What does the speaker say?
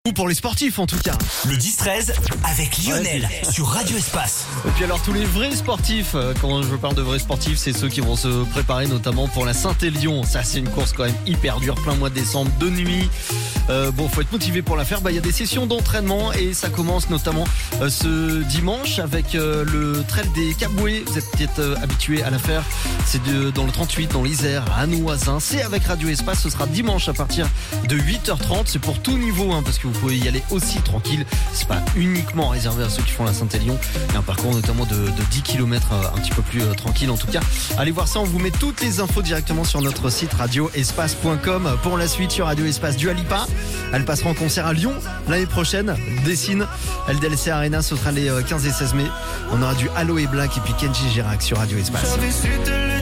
Pour les sportifs en tout cas. Le 10-13 avec Lionel sur Radio Espace. Et puis alors tous les vrais sportifs, quand je parle de vrais sportifs, c'est ceux qui vont se préparer notamment pour la Saint-Élion. Ça c'est une course quand même hyper dure, plein mois de décembre, de nuit. Faut être motivé pour la faire. Il y a des sessions d'entraînement et ça commence notamment ce dimanche avec le trail des Caboués. Vous êtes peut-être habitués à la faire. C'est dans le 38, dans l'Isère, à Nouazin. C'est avec Radio Espace. Ce sera dimanche à partir de 8h30. C'est pour tout niveau, parce que vous pouvez y aller aussi tranquille. C'est pas uniquement réservé à ceux qui font la Saint-Élion. Il y a un parcours notamment de 10 km un petit peu plus tranquille. En tout cas, allez voir ça. On vous met toutes les infos directement sur notre site radioespace.com. Pour la suite sur Radio Espace, Dua Lipa. Elle passera en concert à Lyon l'année prochaine. Dessine. LDLC Arena, ce sera les 15 et 16 mai. On aura du Aloe Black et puis Kenji Girac sur Radio Espace.